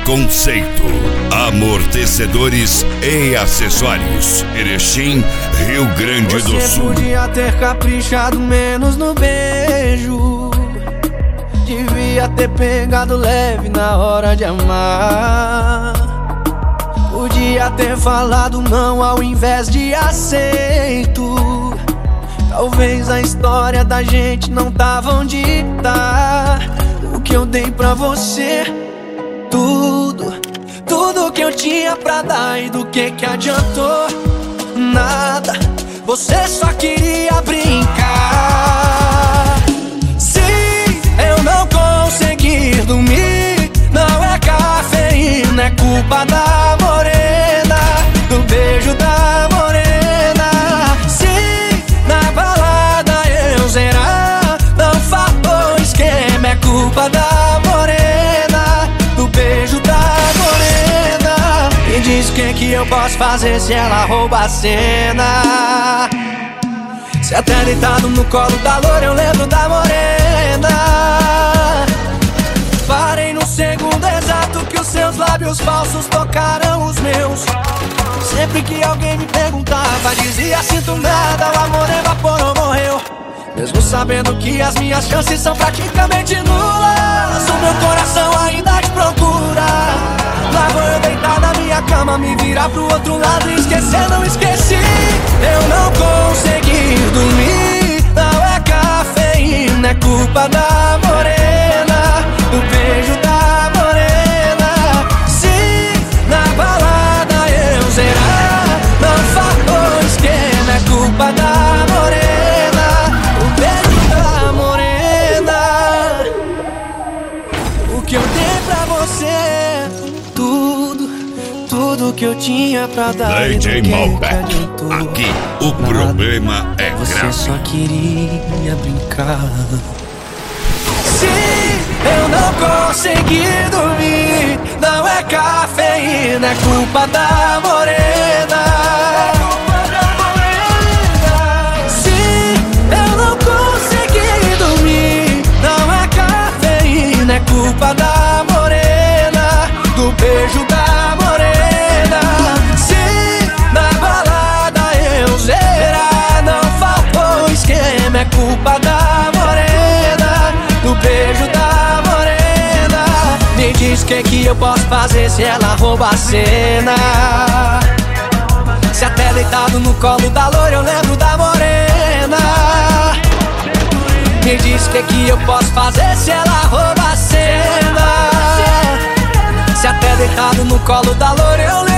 Conceito, amortecedores e acessórios. Erechim, Rio Grande do Sul. Você podia ter caprichado menos no beijo. Devia ter pegado leve na hora de amar. Podia ter falado não ao invés de aceito. Talvez a história da gente não tava onde tá. O que eu dei pra você, tudo que eu tinha pra dar, e do que adiantou? Nada, você só queria brincar. Se eu não conseguir dormir, não é cafeína, é culpa da morena, do beijo da morena. Se na balada eu zerar, não faltou esquema, é culpa da morena, do beijo da morena. Me diz o que eu posso fazer se ela rouba a cena. Se até deitado no colo da loura eu lembro da morena. Parei no segundo exato que os seus lábios falsos tocaram os meus. Sempre que alguém me perguntava, dizia sinto nada, o amor evaporou, morreu. Mesmo sabendo que as minhas chances são praticamente nulas, o meu coração ainda te procura. Lá vou eu deitar na minha cama, me virar pro outro lado e esquecer, não esqueci. Eu não consegui dormir, não é cafeína, é culpa da morena, do beijo da morena. Se na balada eu zerar, não faltou esquema, é culpa da morena, o beijo da morena. O que eu dei pra você, tudo que eu tinha pra dar, DJ Malbec, aqui o problema é você grave. só queria brincar. Se eu não conseguir dormir, não é cafeína, é culpa da morena. Se eu não conseguir dormir, não é cafeína, é culpa da morena, do beijo da morena. Se na balada eu zerar, não faltou esquema, é culpa da morena, do beijo da morena. Me diz o que eu posso fazer se ela rouba a cena. Se até deitado no colo da loira eu lembro da morena. Me diz o que eu posso fazer se ela rouba a cena. Se até deitado no colo da loira eu lembro